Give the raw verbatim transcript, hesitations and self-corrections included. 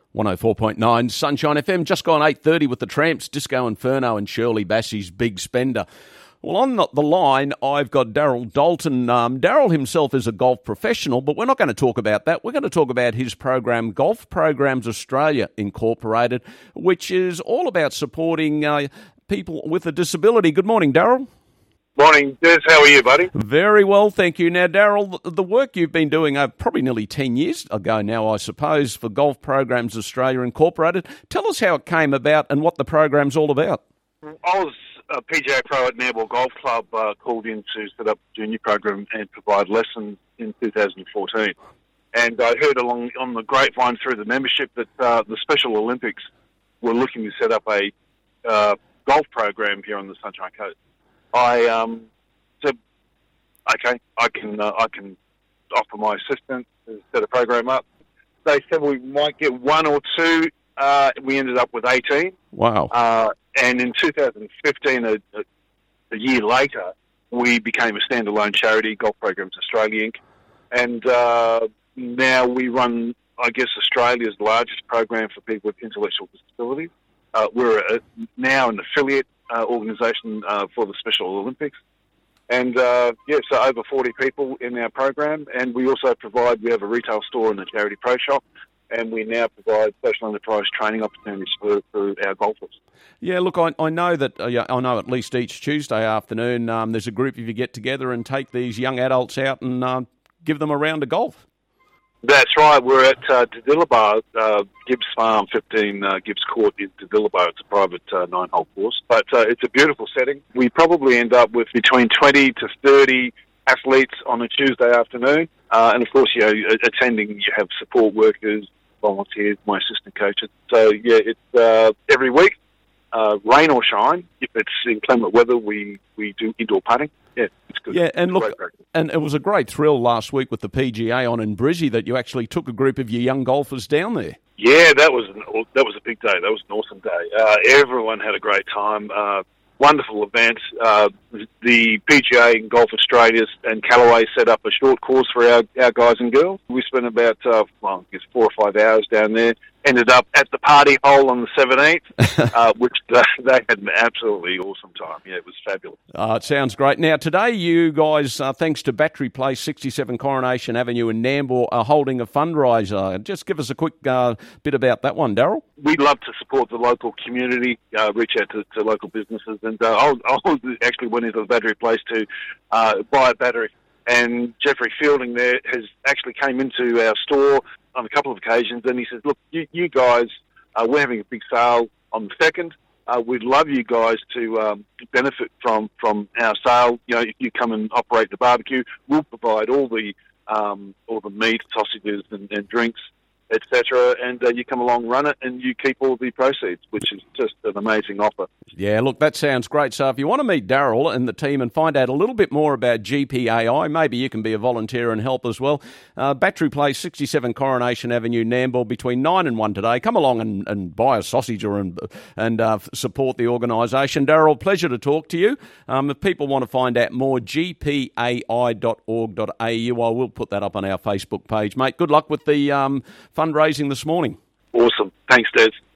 one oh four point nine Sunshine F M, just gone eight thirty with the Tramps, Disco Inferno and Shirley Bassey's Big Spender. Well, on the, the line, I've got Daryl Dalton. Um, Daryl himself is a golf professional, but we're not going to talk about that. We're going to talk about his program, Golf Programs Australia Incorporated, which is all about supporting uh, people with a disability. Good morning, Daryl. Morning, Des. How are you, buddy? Very well, thank you. Now, Daryl, the work you've been doing uh, probably nearly ten years ago now, I suppose, for Golf Programs Australia Incorporated. Tell us how it came about and what the program's all about. I was a P G A pro at Netball Golf Club, uh, called in to set up a junior program and provide lessons in two thousand fourteen. And I heard along on the grapevine through the membership that uh, the Special Olympics were looking to set up a uh, golf program here on the Sunshine Coast. I um, said, okay, I can uh, I can offer my assistance to set a program up. They said we might get one or two. Uh, we ended up with eighteen. Wow. Uh, and in two thousand fifteen, a, a, a year later, we became a standalone charity, Golf Programs Australia Incorporated. And uh, now we run, I guess, Australia's largest program for people with intellectual disabilities. Uh, we're a, now an affiliate Uh, organisation uh, for the Special Olympics, and uh, yeah, so over forty people in our program. And we also provide, we have a retail store and a charity pro shop, and we now provide social enterprise training opportunities for, for our golfers. Yeah, look, I, I know that uh, I know at least each Tuesday afternoon um, there's a group of you get together and take these young adults out and uh, give them a round of golf. That's right. We're at uh, Diddillaba, uh, Gibbs Farm, fifteen uh, Gibbs Court in Diddillaba. It's a private uh, nine-hole course, but uh, it's a beautiful setting. We probably end up with between twenty to thirty athletes on a Tuesday afternoon, uh, and of course, you know, attending, you have support workers, volunteers, my assistant coaches. So yeah, it's uh, every week, uh, rain or shine. If it's inclement weather, we, we do indoor putting. Yeah, it's good. Yeah, and it's look, and it was a great thrill last week with the P G A on in Brizzy that you actually took a group of your young golfers down there. Yeah, that was an, that was a big day. That was an awesome day. Uh, everyone had a great time. Uh, wonderful event. Uh, the P G A and Golf Australia and Callaway set up a short course for our, our guys and girls. We spent about uh, well, I guess four or five hours down there. Ended up at the party hole on the seventeenth, uh, which they, they had an absolutely awesome time. Yeah, it was fabulous. Uh, it sounds great. Now, today you guys, uh, thanks to Battery Place, sixty-seven Coronation Avenue in Nambour, are holding a fundraiser. Just give us a quick uh, bit about that one, Daryl. We'd love to support the local community, uh, reach out to, to local businesses, and uh, I actually went into the Battery Place to uh, buy a battery. And Jeffrey Fielding there has actually came into our store on a couple of occasions, and he says, look, you, you guys, uh, we're having a big sale on the second. Uh, we'd love you guys to um, benefit from, from our sale. You know, if you come and operate the barbecue, we'll provide all the um, all the meat, sausages, and, and drinks, et cetera. And uh, you come along, run it, and you keep all the proceeds, which is just an amazing offer. Yeah, look, that sounds great. So if you want to meet Daryl and the team and find out a little bit more about G P A I, maybe you can be a volunteer and help as well. Uh, Battery Place, sixty-seven Coronation Avenue, Nambour, between nine and one today. Come along and, and buy a sausage or and, and uh, support the organisation. Daryl, pleasure to talk to you. Um, if people want to find out more, g p a i dot org dot a u. I will put that up on our Facebook page, mate. Good luck with the um, fundraising this morning. Awesome. Thanks, Des.